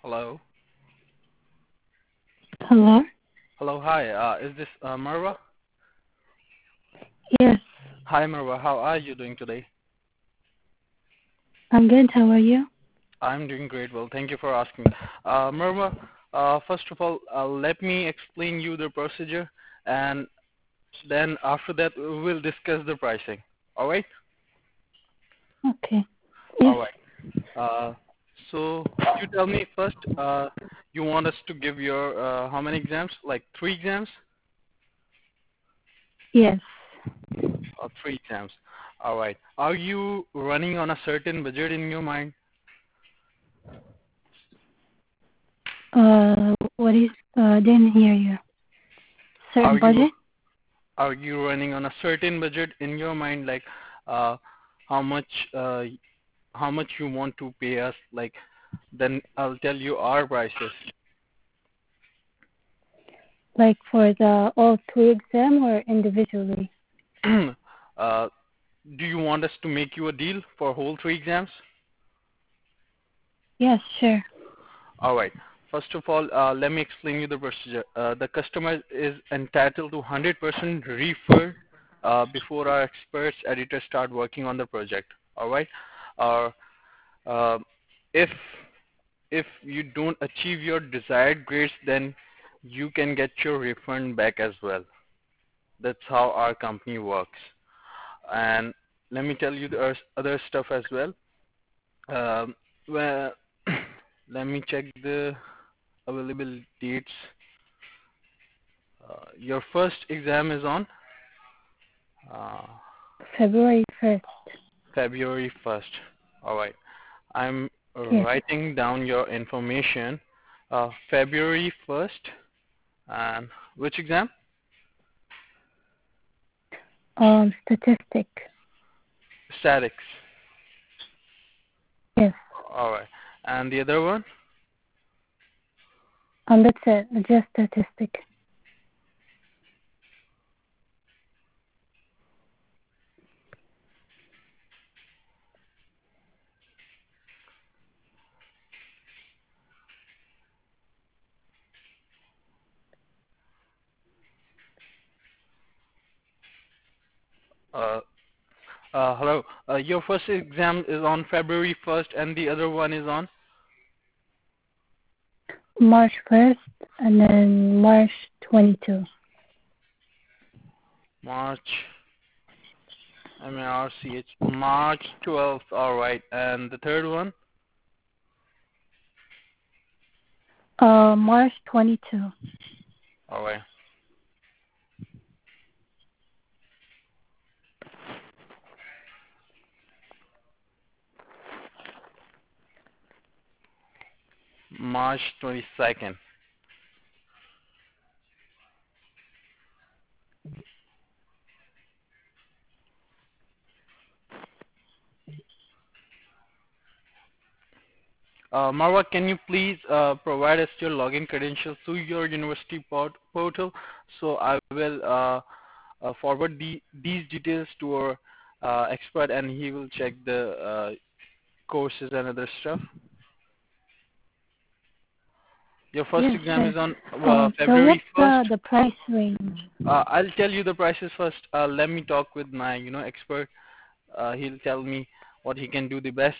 Hello. Hello? Hello. Hi. Is this Marwa? Yes, Hi, Marwa. How are you doing today? I'm good. How are you? I'm doing great. Well, thank you for asking. Marwa, first of all, let me explain you the procedure, and then after that we will discuss the pricing. All right? Okay. All Yes, right. Uh, so you tell me first. You want us to give your how many exams? Like three exams yes. or three exams? All right. Are you running on a certain budget in your mind? Didn't hear you. Are Certain you budget? Are you running on a certain budget in your mind, like uh, how much uh, how much you want to pay us? Like then I'll tell you our prices. Like for the all three exam or individually? uh, do you want us to make you a deal for whole three exams? Yes, sure. All right. First of all, let me explain you the procedure. The customer is entitled to 100% refund before our experts editors start working on the project. All right. Uh, uh, if if you don't achieve your desired grades, then you can get your refund back as well. That's how our company works. And let me tell you the other stuff as well. Well, let me check the available dates. Your first exam is on uh, February 1st. February 1st. All right. I'm Yes. writing down your information. February 1st. And which exam? Statistic. Statics. Yes. All right. And the other one? That's it. Just statistic. Uh, Hello. Your first exam is on February 1st, and the other one is on March 1st and then March 22. March. MARCH. March 12th. All right. And the third one? March 22. All right. March 22nd. Marwa, can you please provide us your login credentials to your university portal? So I will forward these details to our expert, and he will check the courses and other stuff. Your first Yes, exam sure. is on So what's February 1st. the price range? I'll tell you the prices first. Let me talk with my expert. He'll tell me what he can do the best.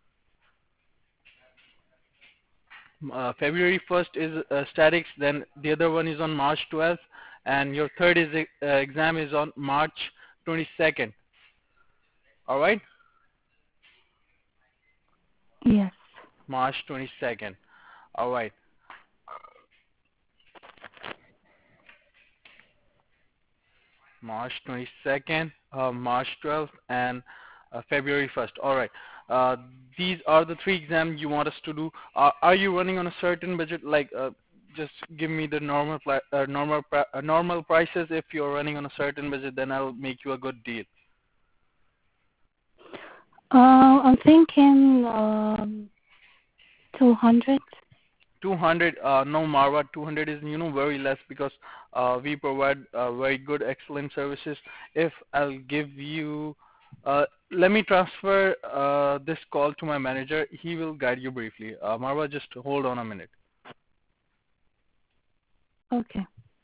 February 1st is statics, then the other one is on March 12th, and your third is exam is on March 22nd. All right, Yes. March 22nd. All right, March 22nd, March 12th, and February 1st. All right. Uh, these are the three exams you want us to do. Are you running on a certain budget? Like, just give me the normal prices. If you're running on a certain budget, then I'll make you a good deal. I'm thinking 200. 200, no Marwa, 200 is very less because we provide very good excellent services. If I'll give you Let me transfer this call to my manager. He will guide you briefly. Marwa, just hold on a minute. Okay.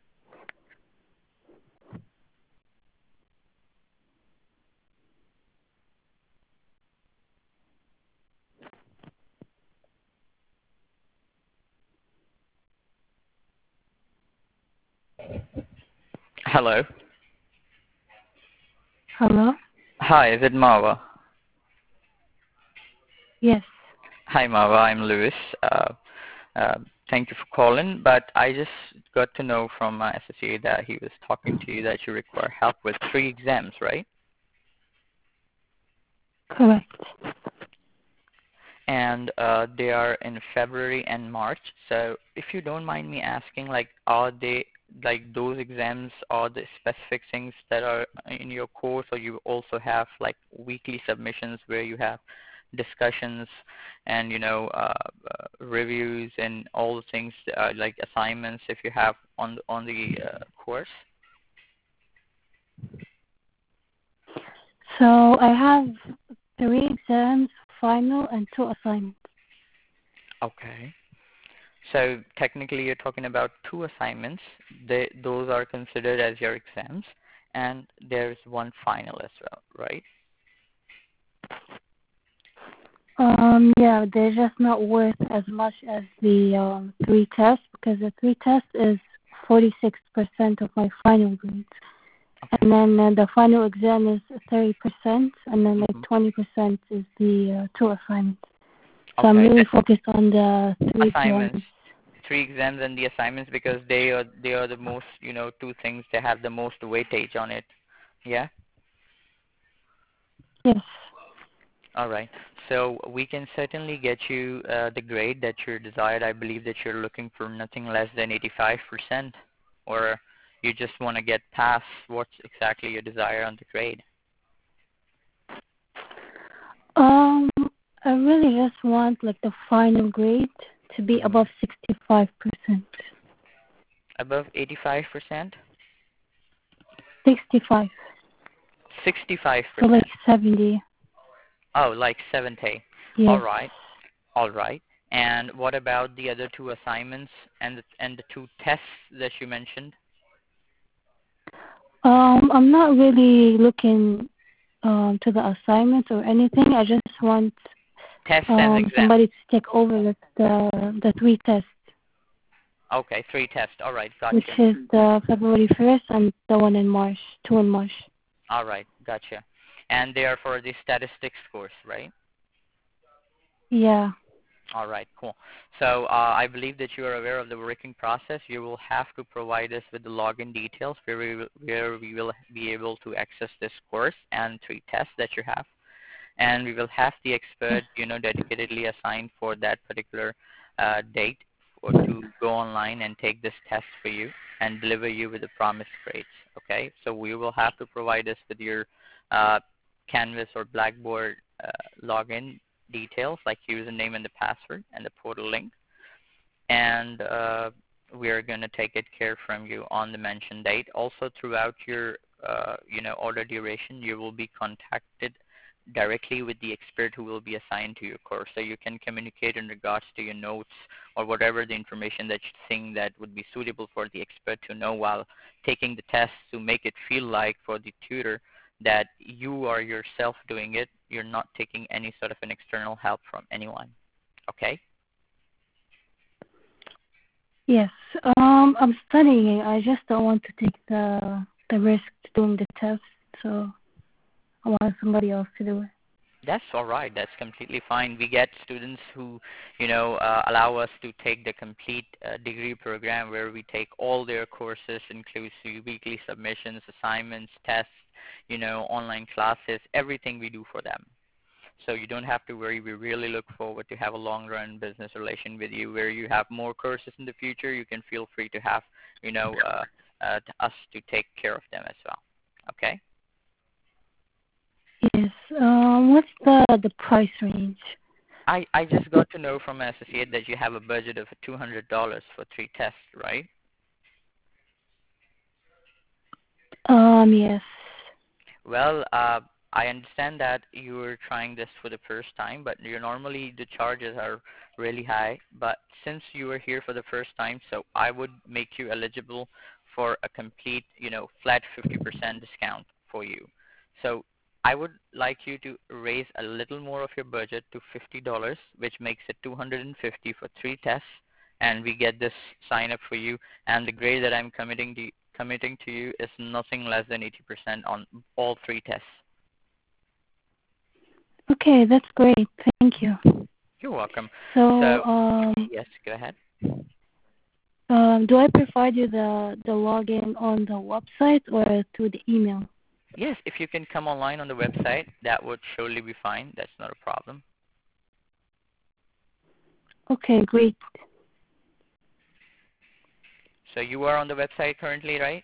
Hello. Hello? Hi, is it Marwa? Yes. Hi, Marwa. I'm Lewis. Uh, Thank you for calling, but I just got to know from my associate that he was talking to you that you require help with 3 exams, right? Correct. And they are in February and March. So if you don't mind me asking, like, are they like those exams are the specific things that are in your course, or you also have like weekly submissions where you have discussions and reviews and all the things like assignments if you have on the course? So I have 3 exams, final, and 2 assignments. Okay. So technically, you're talking about 2 assignments. Those are considered as your exams, and there's one final as well, right? Yeah, they're just not worth as much as the 3 tests because the 3 tests is 46% of my final grades. Okay. And then the final exam is 30%, and then like Mhm. 20% is the 2 assignments. So I'm Okay. really focused on the 3 exams. Assignments, 3 exams, and the assignments because they are the most 2 things that have the most weightage on it. Yeah. Yes. All right. So we can certainly get you the grade that you're desired. I believe that you're looking for nothing less than 85%, or you just want to get past what's exactly your desire on the grade. Um, I really just want like the final grade to be Hmm. above 65%. Above 85%? 65. So 65%. like 70. Oh, like 70. All Yes. right. All right. And what about the other 2 assignments and the 2 tests that you mentioned? I'm not really looking to the assignments or anything. I just want Tests and exams. somebody to take over the 3 tests, Okay, 3 tests. All right, which gotcha. is the February 1st and the one in March, 2 in March. All right, gotcha. And they are for the statistics course, right? Yeah. All right, cool. So I believe that you are aware of the working process. You will have to provide us with the login details where we will be able to access this course and 3 tests that you have. And we will have the Yes. expert, dedicatedly assigned for that particular date or to go online and take this test for you and deliver you with the promised grades. Okay, so we will have to provide us with your uh, Canvas or Blackboard login details like username and the password and the portal link, and we are going to take it care from you on the mentioned date. Also, throughout your order duration, you will be contacted directly with the expert who will be assigned to your course. So you can communicate in regards to your notes or whatever the information that you think that would be suitable for the expert to know while taking the test, to make it feel like for the tutor that you are yourself doing it. You're not taking any sort of an external help from anyone. Okay? Yes. I'm studying. I just don't want to take the risk doing the test, so I want somebody else to do it. That's all right. That's completely fine. We get students who, allow us to take the complete degree program where we take all their courses, inclusive weekly submissions, assignments, tests, online classes, everything we do for them. So you don't have to worry. We really look forward to have a long-run business relation with you where you have more courses in the future. You can feel free to have, us to take care of them as well. Okay? Yes. What's the price range? I just got to know from an associate that you have a budget of $200 for 3 tests, right? Yes. Well, I understand that you are trying this for the first time, but normally the charges are really high. But since you are here for the first time, so I would make you eligible for a complete, flat 50% discount for you. So I would like you to raise a little more of your budget to $50, which makes it 250 for 3 tests, and we get this sign up for you. And the grade that I'm committing to you is nothing less than 80% on all 3 tests. Okay, that's great. Thank you. You're welcome. So, Yes, go ahead. do I provide you the login on the website or through the email? Yes, if you can come online on the website, that would surely be fine. That's not a problem. Okay, great. So you are on the website currently, right?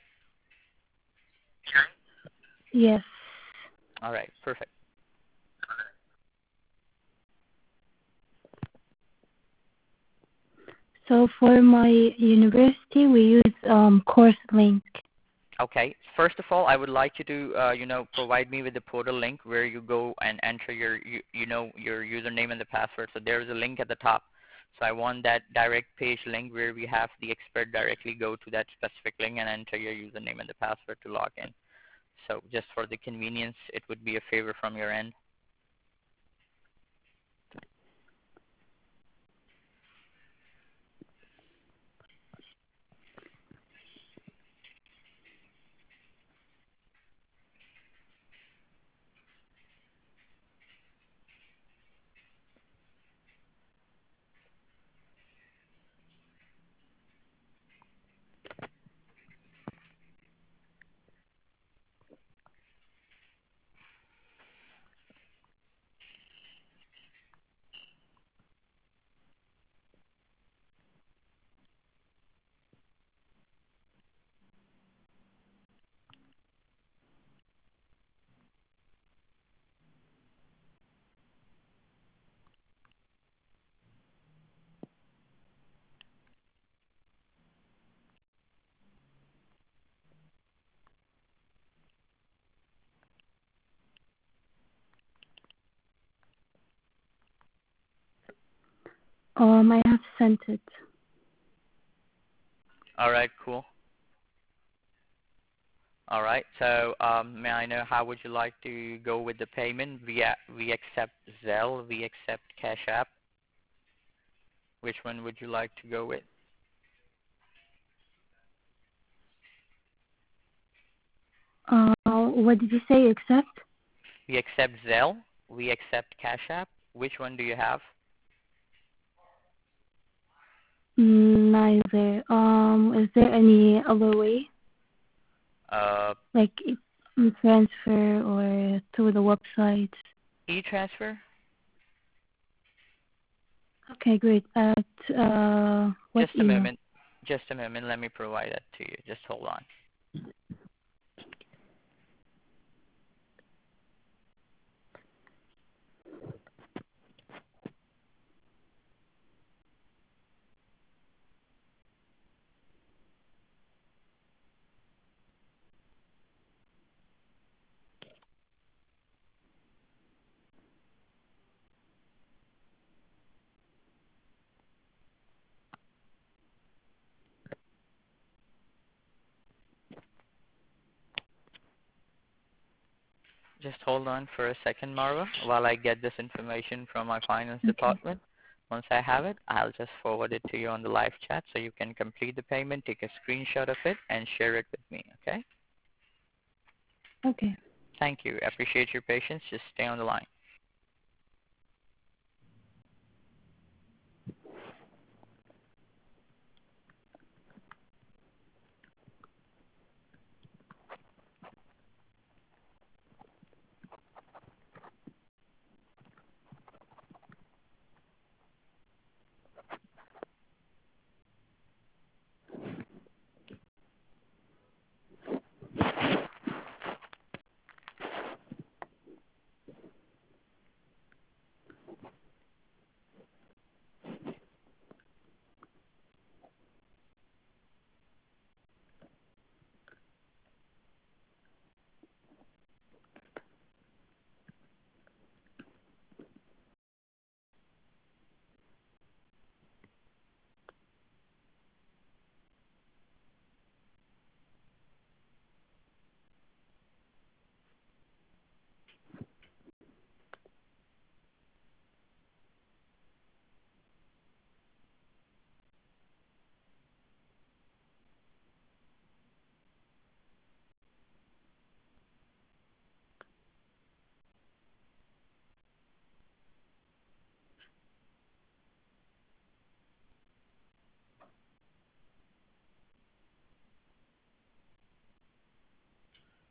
Yes. All right, perfect. So for my university, we use CourseLink. Okay. First of all, I would like you to, provide me with the portal link where you go and enter your username and the password. So there is a link at the top. So I want that direct page link where we have the expert directly go to that specific link and enter your username and the password to log in. So just for the convenience, it would be a favor from your end. I have sent it. All right, cool. All right. So may I know how would you like to go with the payment? We accept Zelle. We accept Cash App. Which one would you like to go with? What did you say? Accept? We accept Zelle. We accept Cash App. Which one do you have? Neither. Is there any other way, Uh, like transfer or through the website? e-transfer. Okay, great. At what Just a email? moment. Just a moment. Let me provide that to you. Just hold on. Just hold on for a second, Marwa, while I get this information from my finance Okay. department. Once I have it, I'll just forward it to you on the live chat so you can complete the payment, take a screenshot of it, and share it with me, okay? Okay. Thank you. I appreciate your patience. Just stay on the line.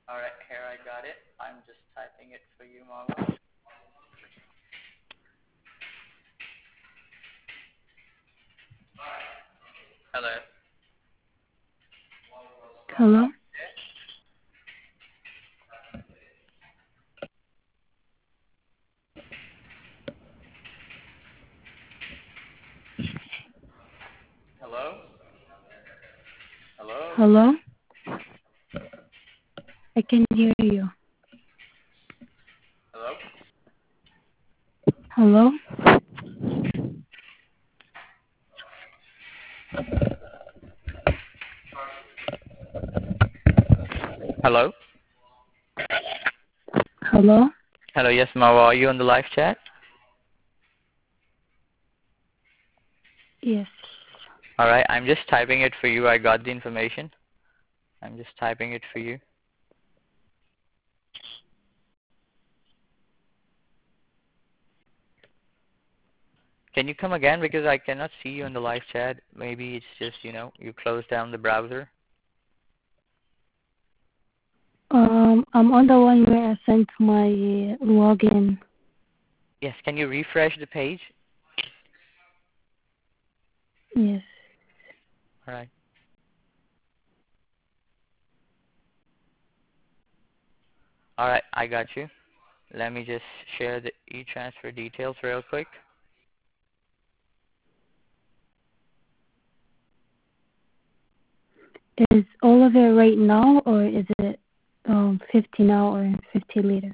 All right, here I got it. I'm just typing it for you, Marwa. Hello. Hello? Hello? Hello? Hello? I can hear you. Hello? Hello? Hello? Hello? Hello, yes, Marwa, are you on the live chat? Yes. All right, I'm just typing it for you. I got the information. I'm just typing it for you. Can you come again, because I cannot see you in the live chat? Maybe it's just, you closed down the browser. I'm on the one where I sent my login. Yes, can you refresh the page? Yes. All right. All right, I got you. Let me just share the e-transfer details real quick. Is all of it right now, or is it 50 now or 50 later?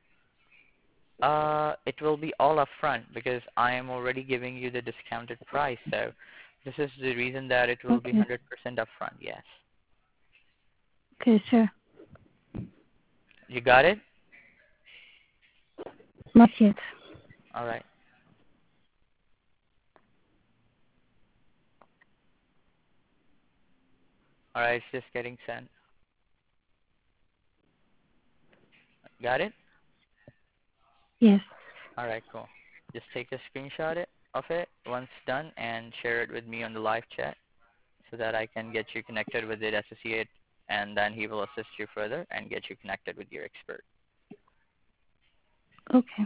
It will be all upfront because I am already giving you the discounted price. So this is the reason that it will be Okay. 100% upfront. Yes. Okay, sure. You got it? Not yet. All right. All right, it's just getting sent. Got it? Yes. All right, cool. Just take a screenshot of it once done and share it with me on the live chat so that I can get you connected with the associate, and then he will assist you further and get you connected with your expert. Okay.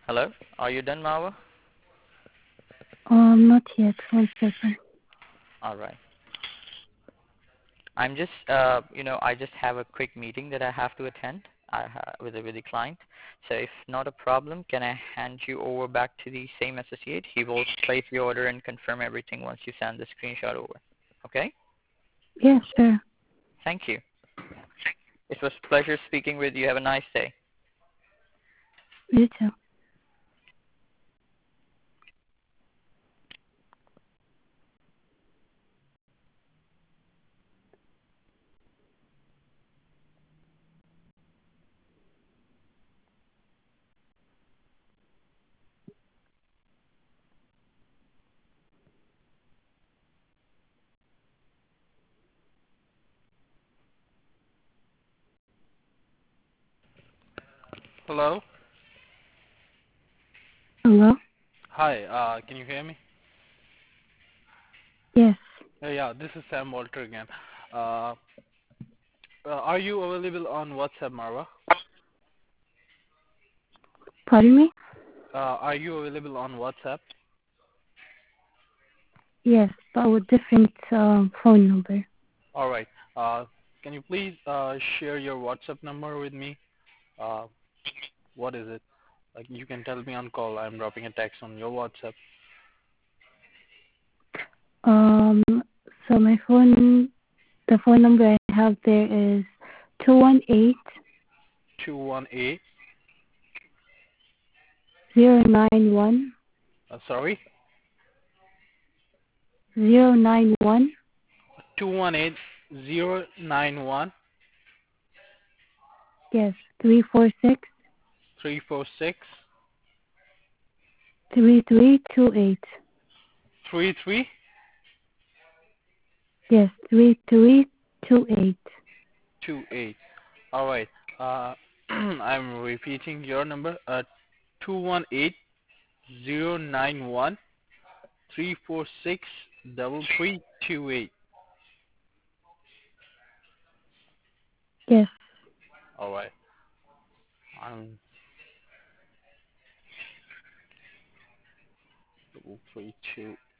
Hello? Are you done, Marwa? Not yet. 1 second. All right. I'm just, I just have a quick meeting that I have to attend with the client. So if not a problem, can I hand you over back to the same associate? He will place the order and confirm everything once you send the screenshot over. Okay? Yeah, sure. Thank you. It was a pleasure speaking with you. Have a nice day. You too. Hello. Hello? Hi. Can you hear me? Yes. Yeah. This is Sam Walter again. Uh, are you available on WhatsApp, Marwa? Pardon me? Are you available on WhatsApp? Yes, but with different phone number. All right. Can you please share your WhatsApp number with me? Uh, what is it? Like you can tell me on call. I'm dropping a text on your WhatsApp. Um, so the phone number I have there is 218 218. 091 Sorry. 091. 218 Yes, 346 346 3328. 3328. Yes, 3328. All right. I'm repeating your number. 218 091 346 3328. Yes. All right. I'm 3328.